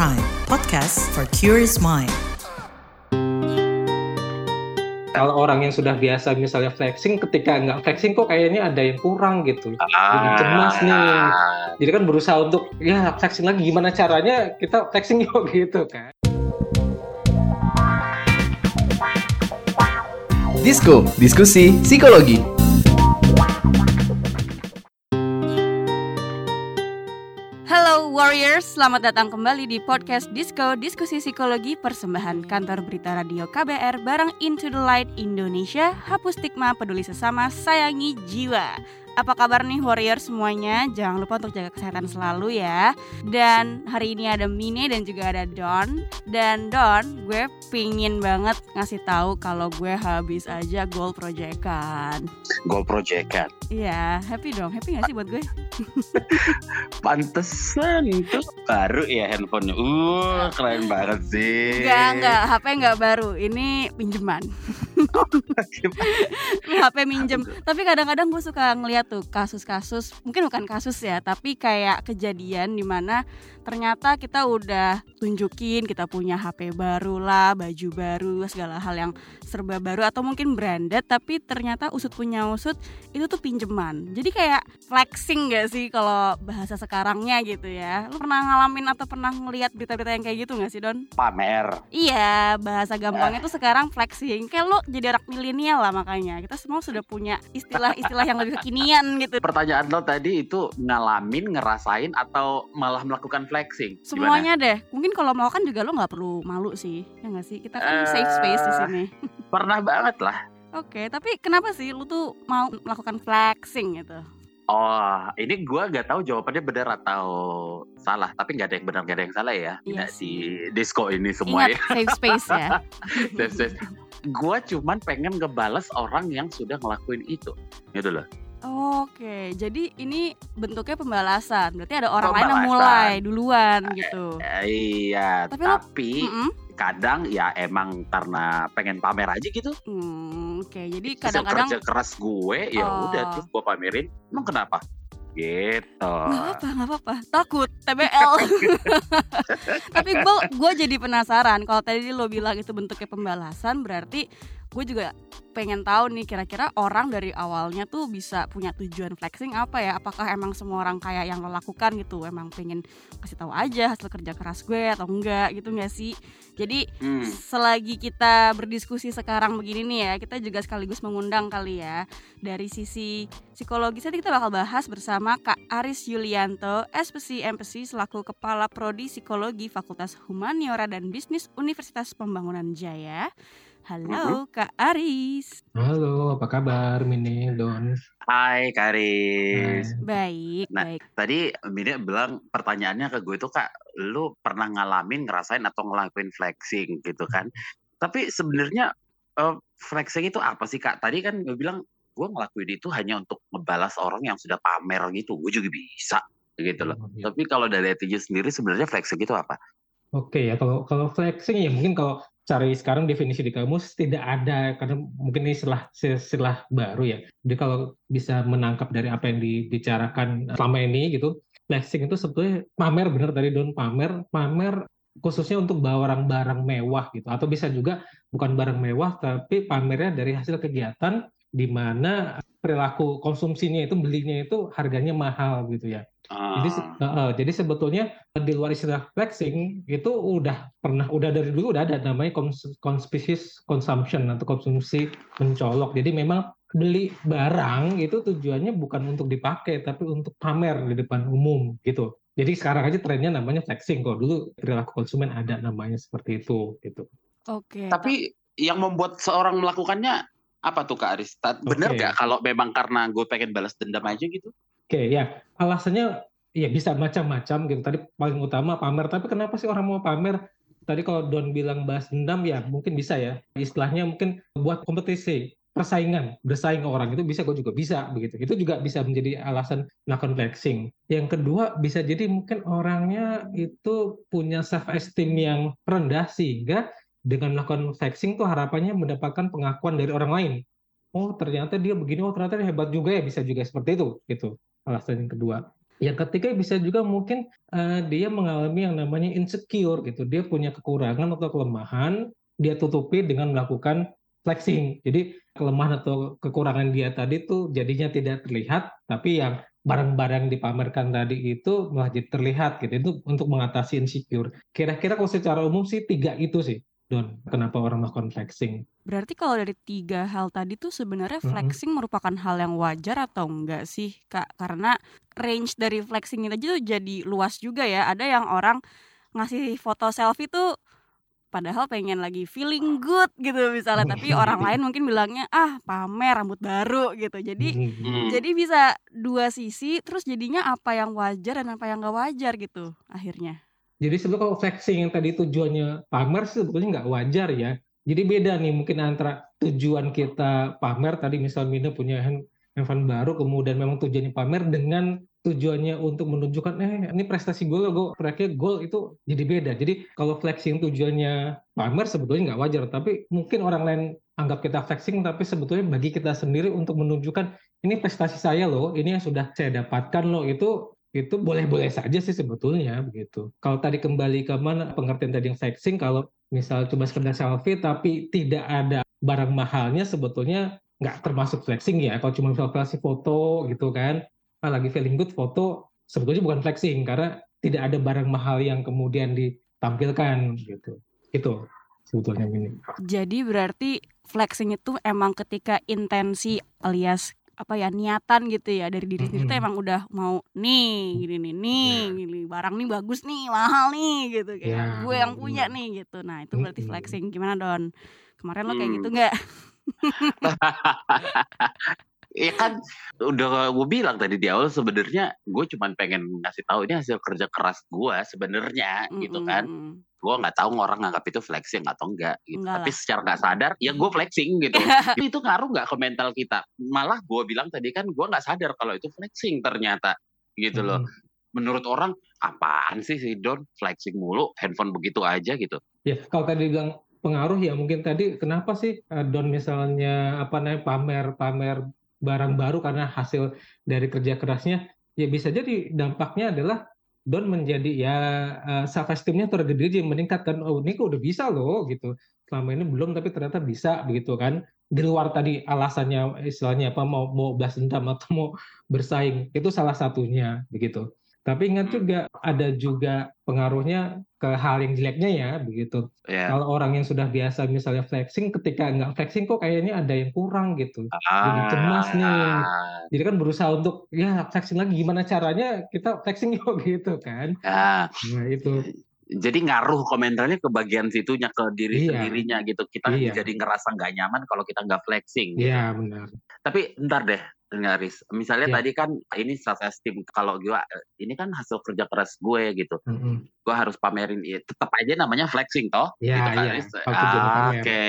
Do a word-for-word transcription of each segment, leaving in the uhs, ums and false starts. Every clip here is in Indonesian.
Prime, podcast for curious mind. Kalau orang yang sudah biasa misalnya flexing, ketika nggak flexing kok kayaknya ada yang kurang gitu. Jadi cemas nih. Jadi kan berusaha untuk ya flexing lagi, gimana caranya kita flexing yuk gitu kan. Disko, diskusi psikologi. Halo Warriors, selamat datang kembali di podcast Disko, diskusi psikologi persembahan kantor berita radio K B R bareng Into the Light Indonesia. Hapus stigma, peduli sesama, sayangi jiwa. Apa kabar nih Warriors semuanya? Jangan lupa untuk jaga kesehatan selalu ya. Dan hari ini ada Mine dan juga ada Don. Dan Don, gue pingin banget ngasih tahu kalau gue habis aja goal project-an. Goal project-an? Iya, happy dong. Happy gak sih buat gue? Pantesan itu baru ya handphonenya. Uh, keren banget sih. Enggak, enggak. H P enggak baru. Ini pinjeman. H P minjem. Tapi kadang-kadang gue suka ngeliat tuh kasus-kasus, mungkin bukan kasus ya, tapi kayak kejadian dimana ternyata kita udah tunjukin kita punya H P baru lah, baju baru, segala hal yang serba baru atau mungkin branded, tapi ternyata usut punya usut itu tuh pinjeman. Jadi kayak flexing gak sih kalau bahasa sekarangnya gitu ya. Lu pernah ngalamin atau pernah ngeliat berita-berita yang kayak gitu gak sih Don? Pamer. Iya, bahasa gampangnya tuh sekarang flexing. Kayak lu jadi anak milenial lah, makanya kita semua sudah punya istilah-istilah yang lebih kekinian gitu. Pertanyaan lo tadi itu ngalamin, ngerasain, atau malah melakukan flexing? Semuanya deh. Mungkin kalau mau kan juga lo nggak perlu malu sih, ya nggak sih? Kita kan uh, safe space di sini. Pernah banget lah. Oke, tapi kenapa sih lu tuh mau melakukan flexing gitu? Oh, ini gue gak tahu jawabannya benar atau salah. Tapi gak ada yang benar, gak ada yang salah ya. Tidak Yes. di disco ini semua. Ingat, safe space ya. Safe space. Gue cuman pengen ngebales orang yang sudah ngelakuin itu. Gitu loh. Oke, jadi ini bentuknya pembalasan. Berarti ada orang lain yang Pembalasan. mulai duluan gitu. Eh, iya, Tapi lo- tapi Mm-mm. kadang ya emang karena pengen pamer aja gitu. Hmm, oke, jadi Hasil kadang-kadang kerja keras gue ya Oh. udah terus gue pamerin. Emang kenapa? Gitu. nggak apa-apa, nggak apa-apa. Takut T B L. Tapi gue gue jadi penasaran. Kalau tadi lo bilang itu bentuknya pembalasan, berarti gue juga pengen tahu nih kira-kira orang dari awalnya tuh bisa punya tujuan flexing apa ya? Apakah emang semua orang kayak yang lo lakukan gitu? Emang pengen kasih tahu aja hasil kerja keras gue atau enggak gitu nggak sih? Jadi Hmm. selagi kita berdiskusi sekarang begini nih ya, kita juga sekaligus mengundang kali ya dari sisi psikologis. Nanti kita bakal bahas bersama Kak Aris Yulianto, S P C M P C selaku Kepala Prodi Psikologi Fakultas Humaniora dan Bisnis Universitas Pembangunan Jaya. Halo Kak Aris. Halo, apa kabar Mini, Don? Hai Karis. Hai. Baik, Nah, baik. Tadi Mini bilang pertanyaannya ke gue tuh Kak, lu pernah ngalamin, ngerasain atau ngelakuin flexing gitu kan? Tapi sebenarnya eh, flexing itu apa sih Kak? Tadi kan gue bilang gue ngelakuin itu hanya untuk ngebalas orang yang sudah pamer gitu. Gue juga bisa gitu loh. Oh, iya. Tapi kalau dari Etinya sendiri sebenarnya flexing itu apa? Oke ya, kalau kalau flexing ya mungkin kalau cari sekarang definisi di kamus tidak ada, karena mungkin ini istilah istilah baru ya. Jadi kalau bisa menangkap dari apa yang dibicarakan selama ini gitu, flexing itu sebetulnya pamer, benar tadi Don, pamer, pamer khususnya untuk barang-barang mewah gitu, atau bisa juga bukan barang mewah tapi pamernya dari hasil kegiatan di mana perilaku konsumsinya itu, belinya itu harganya mahal gitu ya. Jadi, se- Ah, eh, eh, jadi sebetulnya di luar istilah flexing itu udah pernah udah dari dulu udah ada namanya cons- conspicuous consumption atau konsumsi mencolok. Jadi memang beli barang itu tujuannya bukan untuk dipakai tapi untuk pamer di depan umum gitu. Jadi sekarang aja trennya namanya flexing. Kok dulu perilaku konsumen ada namanya seperti itu gitu. Oke. ta- tapi yang membuat seorang melakukannya apa tuh Kak Aris? Ta- Bener Oke. gak kalau memang karena gue pengen balas dendam aja gitu? Oke, ya alasannya ya bisa macam-macam gitu. Tadi paling utama pamer. Tapi kenapa sih orang mau pamer? Tadi kalau Don bilang bahas dendam ya mungkin bisa ya. Istilahnya mungkin buat kompetisi, persaingan, bersaing ke orang itu bisa, gue juga bisa begitu. Itu juga bisa menjadi alasan melakukan flexing. Yang kedua bisa jadi mungkin orangnya itu punya self esteem yang rendah sehingga dengan melakukan flexing tuh harapannya mendapatkan pengakuan dari orang lain. Oh ternyata dia begini, oh ternyata dia hebat juga ya, bisa juga seperti itu gitu alasan yang kedua. Yang ketiga bisa juga mungkin uh, dia mengalami yang namanya insecure gitu. Dia punya kekurangan atau kelemahan, dia tutupi dengan melakukan flexing. Jadi kelemahan atau kekurangan dia tadi tuh jadinya tidak terlihat, tapi yang barang-barang dipamerkan tadi itu malah jadi terlihat gitu. Itu untuk mengatasi insecure. Kira-kira kalau secara umum sih tiga itu sih, Don. Kenapa orang melakukan flexing? Berarti kalau dari tiga hal tadi tuh sebenarnya Mm-mm. flexing merupakan hal yang wajar atau enggak sih, Kak? Karena range dari flexing itu aja tuh jadi luas juga ya. Ada yang orang ngasih foto selfie tuh padahal pengen lagi feeling good gitu misalnya, tapi orang lain mungkin bilangnya ah pamer rambut baru gitu. Jadi Hmm. jadi bisa dua sisi, terus jadinya apa yang wajar dan apa yang nggak wajar gitu akhirnya. Jadi sebetulnya kalau flexing yang tadi tujuannya pamer sih sebetulnya nggak wajar ya. Jadi beda nih mungkin antara tujuan kita pamer tadi misal Mina punya hand- handphone baru kemudian memang tujuannya pamer dengan tujuannya untuk menunjukkan eh ini prestasi gue gue proyeknya goal itu jadi beda. Jadi kalau flexing tujuannya pamer sebetulnya nggak wajar tapi mungkin orang lain anggap kita flexing tapi sebetulnya bagi kita sendiri untuk menunjukkan ini prestasi saya loh, ini yang sudah saya dapatkan loh itu itu boleh-boleh saja sih sebetulnya begitu. Kalau tadi kembali ke mana pengertian tadi yang flexing, kalau misal cuma sekedar selfie tapi tidak ada barang mahalnya sebetulnya nggak termasuk flexing ya. Kalau cuma misal flexing foto gitu kan, ah, lagi feeling good foto sebetulnya bukan flexing karena tidak ada barang mahal yang kemudian ditampilkan gitu. Itu sebetulnya ini. Jadi berarti flexing itu emang ketika intensi alias apa ya niatan gitu ya dari diri sendiri tuh Mm-mm. emang udah mau nih gini nih nih Ya, gini barang nih bagus nih mahal nih gitu kayak ya, gue yang punya benar. nih gitu. Nah itu berarti Mm-mm. flexing. Gimana Don? Kemarin lo kayak Hmm. gitu nggak? Iya kan udah gue bilang tadi di awal sebenarnya gue cuma pengen ngasih tahu ini hasil kerja keras gue sebenarnya gitu kan. Mm-mm. Gue nggak tahu orang nganggap itu flexing atau enggak gitu. Enggak Tapi lah. secara nggak sadar ya gue flexing gitu. Itu ngaruh nggak ke mental kita? Malah gue bilang tadi kan gue nggak sadar kalau itu flexing ternyata gitu loh. Mm-mm. Menurut orang apaan sih si Don flexing mulu handphone begitu aja gitu. Ya, kalau tadi bilang pengaruh ya mungkin tadi kenapa sih eh, Don misalnya apa namanya pamer-pamer barang baru karena hasil dari kerja kerasnya ya bisa jadi dampaknya adalah Don menjadi ya eh, self esteemnya tergede dia meningkatkan oh ini kok udah bisa loh gitu selama ini belum tapi ternyata bisa begitu kan di luar tadi alasannya istilahnya apa mau mau balas dendam atau mau bersaing itu salah satunya begitu. Tapi ingat Hmm. juga ada juga pengaruhnya ke hal yang jeleknya ya begitu. Ya. Kalau orang yang sudah biasa misalnya flexing, ketika nggak flexing kok kayaknya ada yang kurang gitu. Jadi cemas nih. Ah, Jadi kan berusaha untuk ya flexing lagi gimana caranya kita flexing yuk gitu kan. ya. Nah itu Jadi ngaruh komentarnya ke bagian situnya ke diri iya sendirinya gitu. Kita iya jadi ngerasa nggak nyaman kalau kita nggak flexing gitu. iya benar. Tapi ntar deh, Ngaris. Misalnya Ya. tadi kan ini self esteem. Kalau gue ini kan hasil kerja keras gue gitu. Mm-mm. Gue harus pamerin. Ya, tetap aja namanya flexing toh. Ya Gitu kan. iya. Riz? Kalau tujuannya Ah, pamer. Oke.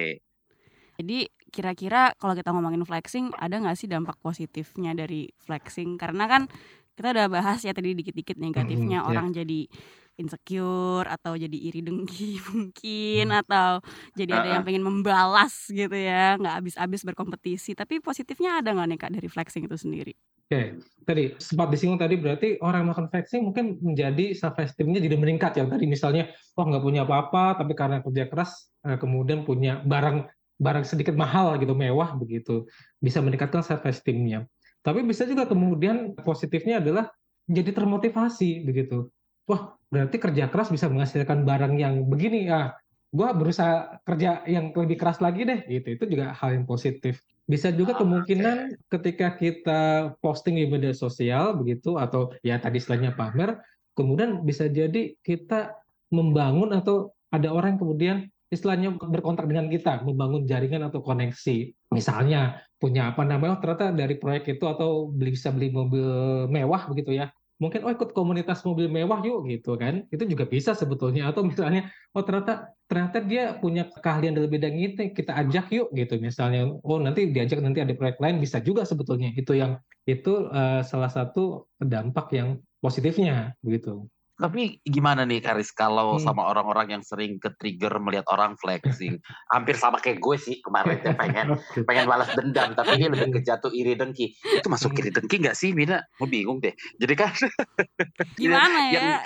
Jadi kira-kira kalau kita ngomongin flexing ada nggak sih dampak positifnya dari flexing? Karena kan kita udah bahas ya tadi dikit-dikit negatifnya Mm-mm, ya. orang jadi insecure atau jadi iri dengki mungkin Hmm. atau jadi ada yang Uh-uh. pengen membalas gitu ya nggak habis-habis berkompetisi. Tapi positifnya ada nggak nih Kak dari flexing itu sendiri? Oke, tadi sempat disinggung tadi berarti orang yang melakukan flexing mungkin menjadi self esteemnya jadi meningkat ya. Tadi misalnya, oh nggak punya apa-apa, tapi karena kerja keras eh, kemudian punya barang barang sedikit mahal gitu, mewah begitu, bisa meningkatkan self esteemnya. Tapi bisa juga kemudian positifnya adalah menjadi termotivasi begitu. Wah, berarti kerja keras bisa menghasilkan barang yang begini ya. Gua berusaha kerja yang lebih keras lagi deh, gitu. Itu juga hal yang positif. Bisa juga Oke. kemungkinan ketika kita posting di media sosial begitu atau ya tadi istilahnya pamer, kemudian bisa jadi kita membangun atau ada orang yang kemudian istilahnya berkontak dengan kita, membangun jaringan atau koneksi. Misalnya punya apa namanya, oh, ternyata dari proyek itu atau beli bisa beli mobil mewah begitu ya. Mungkin oh ikut komunitas mobil mewah yuk gitu kan. Itu juga bisa sebetulnya atau misalnya oh ternyata ternyata dia punya keahlian dalam bidang ini kita ajak yuk gitu misalnya oh nanti diajak nanti ada proyek lain bisa juga sebetulnya itu yang itu uh, salah satu dampak yang positifnya begitu. Tapi gimana nih Karis kalau Hmm. sama orang-orang yang sering ke-trigger melihat orang flexing? Hampir sama kayak gue sih kemarin ya, pengen Oke. pengen balas dendam, tapi ini lebih ke jatuh iri dengki. Itu masuk Hmm. iri dengki nggak sih, Mina? Gue bingung deh. Jadi kan Gimana yang ya?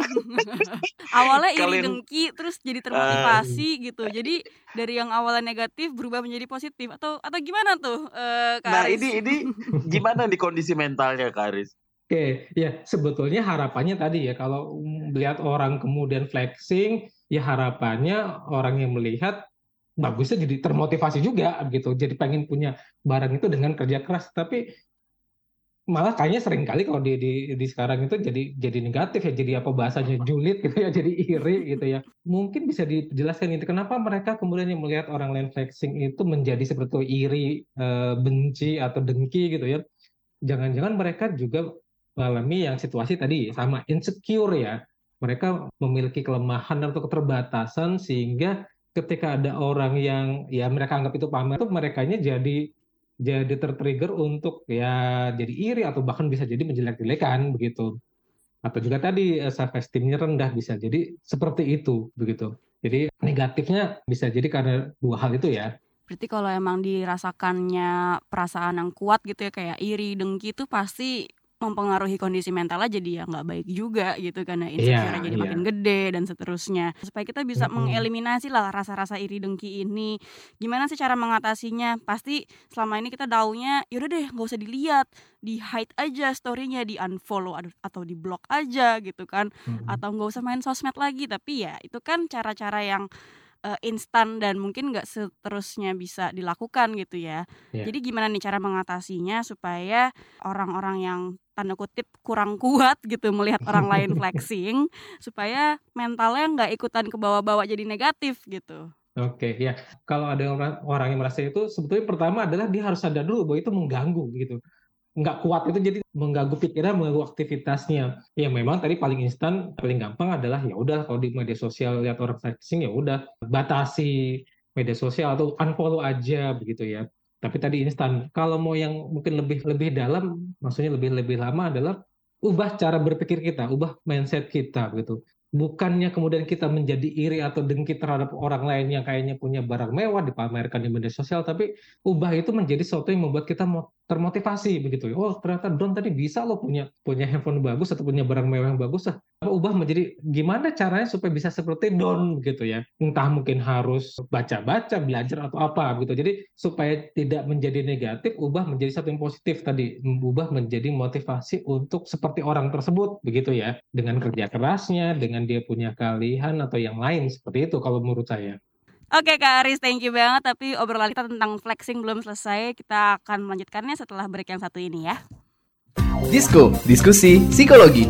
Awalnya iri kalian dengki terus jadi eh, termotivasi gitu. Jadi dari yang awalnya negatif berubah menjadi positif atau atau gimana tuh eh, Kak nah Aris? ini ini gimana nih kondisi mentalnya Karis? Oke, ya sebetulnya harapannya tadi ya kalau melihat orang kemudian flexing, ya harapannya orang yang melihat bagusnya jadi termotivasi juga gitu, jadi pengen punya barang itu dengan kerja keras. Tapi malah kayaknya sering kali kalau di, di di sekarang itu jadi jadi negatif ya, jadi apa bahasanya julid gitu ya, jadi iri gitu ya. Mungkin bisa dijelaskan itu kenapa mereka kemudian yang melihat orang lain flexing itu menjadi seperti iri, eh, benci atau dengki gitu ya. Jangan-jangan mereka juga mengalami yang situasi tadi sama insecure ya. Mereka memiliki kelemahan atau keterbatasan sehingga ketika ada orang yang ya mereka anggap itu pamer itu merekanya jadi jadi tertrigger untuk ya jadi iri atau bahkan bisa jadi menjelek-jelekan begitu. Atau juga tadi eh, self esteem-nya rendah bisa jadi seperti itu begitu. Jadi negatifnya bisa jadi karena dua hal itu ya. Berarti kalau emang dirasakannya perasaan yang kuat gitu ya kayak iri, dengki itu pasti mempengaruhi kondisi mentalnya jadi ya nggak baik juga gitu karena Iya, insecure jadi iya. makin gede dan seterusnya. Supaya kita bisa Mm-mm. mengeliminasi lah rasa-rasa iri dengki ini. Gimana sih cara mengatasinya? Pasti selama ini kita taunya yaudah deh nggak usah dilihat, di hide aja story-nya, di unfollow ad- atau di block aja gitu kan, Mm-mm. atau nggak usah main sosmed lagi. Tapi ya itu kan cara-cara yang eh, instan dan mungkin nggak seterusnya bisa dilakukan gitu ya. Ya. Jadi gimana nih cara mengatasinya supaya orang-orang yang tanda kutip kurang kuat gitu melihat orang lain flexing supaya mentalnya nggak ikutan ke bawah-bawah jadi negatif gitu. Oke, ya. Kalau ada orang, orang yang merasa itu, sebetulnya pertama adalah dia harus sadar dulu bahwa itu mengganggu gitu. Nggak kuat itu jadi mengganggu pikiran, mengganggu aktivitasnya. Ya memang tadi paling instan, paling gampang adalah ya udah kalau di media sosial lihat orang flexing ya udah batasi media sosial atau unfollow aja begitu ya. Tapi tadi instan. Kalau mau yang mungkin lebih lebih dalam, maksudnya lebih lebih lama adalah ubah cara berpikir kita, ubah mindset kita gitu. Bukannya kemudian kita menjadi iri atau dengki terhadap orang lain yang kayaknya punya barang mewah dipamerkan di media sosial, tapi ubah itu menjadi sesuatu yang membuat kita mo- termotivasi begitu. Oh ternyata Don tadi bisa loh punya punya handphone bagus atau punya barang mewah yang bagus lah. Ubah menjadi gimana caranya supaya bisa seperti Don begitu ya. Entah mungkin harus baca-baca, belajar atau apa gitu. Jadi supaya tidak menjadi negatif, ubah menjadi satu yang positif tadi. Ubah menjadi motivasi untuk seperti orang tersebut begitu ya. Dengan kerja kerasnya, dengan dia punya keahlian atau yang lain seperti itu kalau menurut saya. Oke Kak Aris, thank you banget. Tapi obrolan kita tentang flexing belum selesai. Kita akan melanjutkannya setelah break yang satu ini ya. Disko, diskusi psikologi.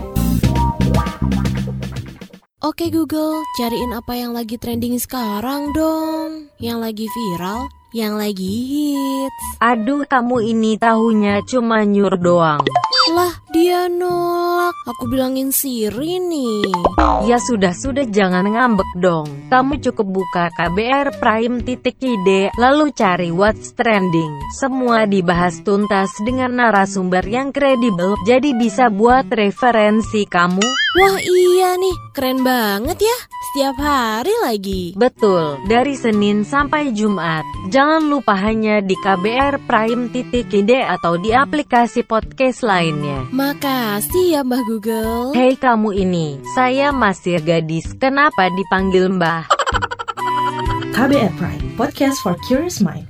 Oke Google, cariin apa yang lagi trending sekarang dong. Yang lagi viral, yang lagi hits. Aduh, kamu ini tahunya cuma nyur doang. Lah, dia nolak. Aku bilangin Siri nih. Ya sudah-sudah jangan ngambek dong. Kamu cukup buka K B R Prime titik I D, lalu cari What's Trending. Semua dibahas tuntas dengan narasumber yang kredibel, jadi bisa buat referensi kamu. Wah iya nih, keren banget ya. Setiap hari lagi. Betul, dari Senin sampai Jumat. Jangan lupa hanya di K B R Prime titik I D atau di aplikasi podcast lainnya. Makasih ya Mbah Google. Hei kamu ini, saya masih gadis, kenapa dipanggil Mbah? K B R Prime, podcast for curious mind.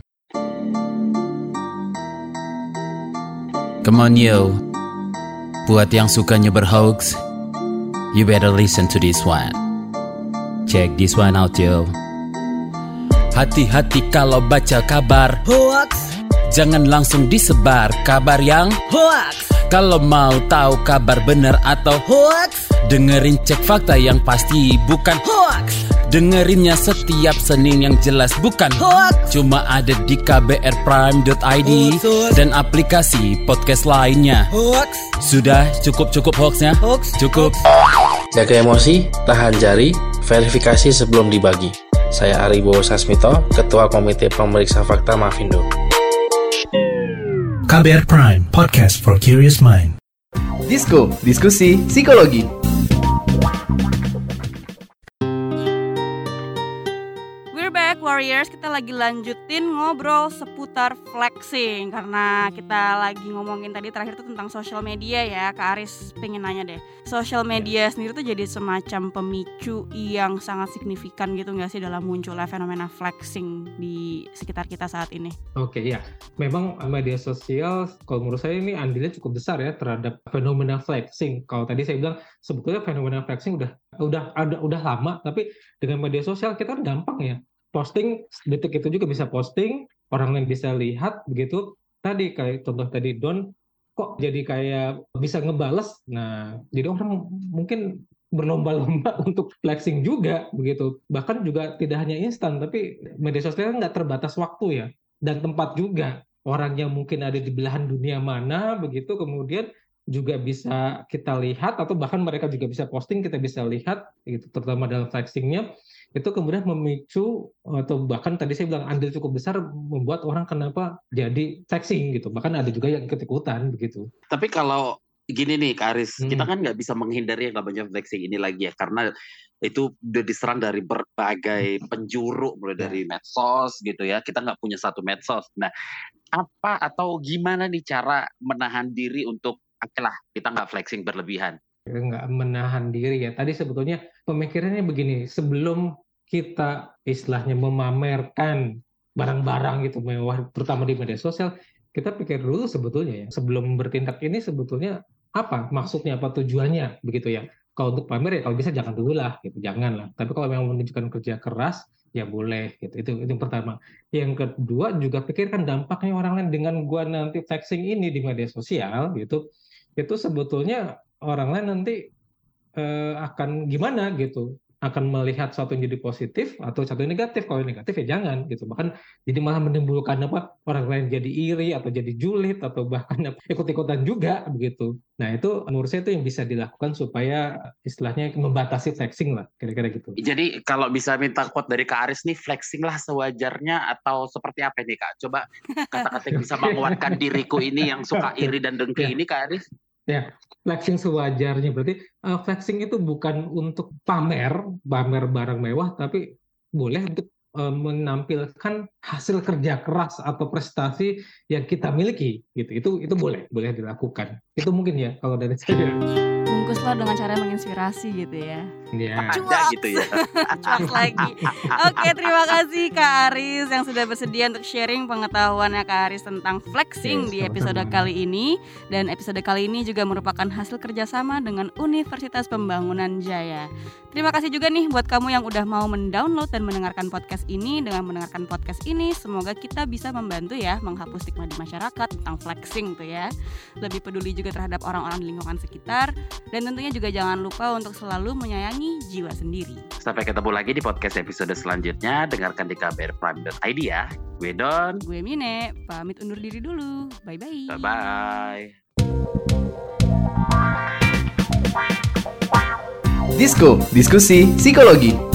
Come on yo, buat yang sukanya berhoax, you better listen to this one. Check this one out yo. Hati-hati kalau baca kabar Hoax, jangan langsung disebar kabar yang hoax, kalau mau tahu kabar benar atau hoax, dengerin cek fakta yang pasti bukan hoax, dengerinnya setiap Senin yang jelas bukan hoax. cuma ada di k b r prime dot i d Betul. dan aplikasi podcast lainnya. Hoax, Sudah cukup-cukup hoaxnya? Hoax. Cukup. Jaga emosi, tahan jari, verifikasi sebelum dibagi. Saya Aribowo Sasmito, Ketua Komite Pemeriksa Fakta Mafindo. K B R Prime, podcast for curious mind. Disko, diskusi psikologi. Warriors, kita lagi lanjutin ngobrol seputar flexing. Karena kita lagi ngomongin tadi terakhir tuh tentang social media ya. Kak Aris pengen nanya deh, social media sendiri tuh jadi semacam pemicu yang sangat signifikan gitu gak sih dalam munculnya fenomena flexing di sekitar kita saat ini? Oke ya, memang media sosial kalau menurut saya ini andilnya cukup besar ya terhadap fenomena flexing. Kalau tadi saya bilang sebetulnya fenomena flexing udah udah ada udah lama, tapi dengan media sosial kita kan gampang ya. Posting detik itu juga bisa posting, orang lain bisa lihat begitu. Tadi kayak contoh tadi Don, kok jadi kayak bisa ngebales. Nah, jadi orang mungkin berlomba-lomba untuk flexing juga begitu. Bahkan juga tidak hanya instan, tapi media sosial nggak terbatas waktu ya, dan tempat juga. Orang yang mungkin ada di belahan dunia mana begitu, kemudian juga bisa kita lihat, atau bahkan mereka juga bisa posting, kita bisa lihat gitu, terutama dalam flexingnya. Itu kemudian memicu, atau bahkan tadi saya bilang andil cukup besar membuat orang kenapa jadi flexing gitu. Bahkan ada juga yang ikut-ikutan begitu. Tapi kalau gini nih Kak Aris, Hmm. kita kan nggak bisa menghindari yang namanya flexing ini lagi ya, karena itu udah diserang dari berbagai penjuru, mulai dari medsos gitu ya. Kita nggak punya satu medsos. Nah, apa atau gimana nih cara menahan diri untuk, oke lah, kita nggak flexing berlebihan? Nggak menahan diri ya. Tadi sebetulnya pemikirannya begini, sebelum kita istilahnya memamerkan barang-barang gitu mewah, terutama di media sosial, kita pikir dulu sebetulnya ya, sebelum bertindak ini sebetulnya apa maksudnya, apa tujuannya begitu ya. Kalau untuk pamer ya kalau bisa jangan dulu lah gitu, jangan lah. Tapi kalau memang menunjukkan kerja keras ya boleh gitu. Itu itu yang pertama. Yang kedua juga pikirkan dampaknya orang lain dengan gua nanti flexing ini di media sosial gitu. Itu sebetulnya orang lain nanti eh, akan gimana gitu, akan melihat sesuatu yang jadi positif atau sesuatu yang negatif. Kalau yang negatif ya jangan gitu, bahkan jadi malah menimbulkan apa, orang lain jadi iri atau jadi julid atau bahkan ikut-ikutan juga begitu. Nah itu menurut saya itu yang bisa dilakukan supaya istilahnya membatasi flexing lah, kira-kira gitu. Jadi kalau bisa minta quote dari Kak Aris nih, flexing lah sewajarnya atau seperti apa nih Kak? Coba kata-kata yang bisa menguatkan diriku ini yang suka iri dan dengki ini Kak Aris. Ya, flexing sewajarnya berarti uh, flexing itu bukan untuk pamer, pamer barang mewah, tapi boleh untuk uh, menampilkan hasil kerja keras atau prestasi yang kita miliki, gitu. Itu itu boleh, boleh dilakukan. Itu mungkin ya kalau dari saya. Bungkuslah dengan cara menginspirasi gitu ya. Ya. Ada gitu ya. Cuak lagi. Oke, terima kasih Kak Aris yang sudah bersedia untuk sharing pengetahuannya Kak Aris tentang flexing Yes, di episode sama-sama. kali ini. Dan episode kali ini juga merupakan hasil kerjasama dengan Universitas Pembangunan Jaya. Terima kasih juga nih buat kamu yang udah mau mendownload dan mendengarkan podcast ini. Dengan mendengarkan podcast ini, semoga kita bisa membantu ya menghapus stigma di masyarakat tentang flexing tuh ya. Lebih peduli juga terhadap orang-orang di lingkungan sekitar. Dan tentunya juga jangan lupa untuk selalu menyayangi jiwa sendiri. Sampai ketemu lagi di podcast episode selanjutnya. Dengarkan di k b r prime dot i d ya. Gue Don. Gue Mine, pamit undur diri dulu. Bye-bye. Bye-bye. Disko, diskusi psikologi.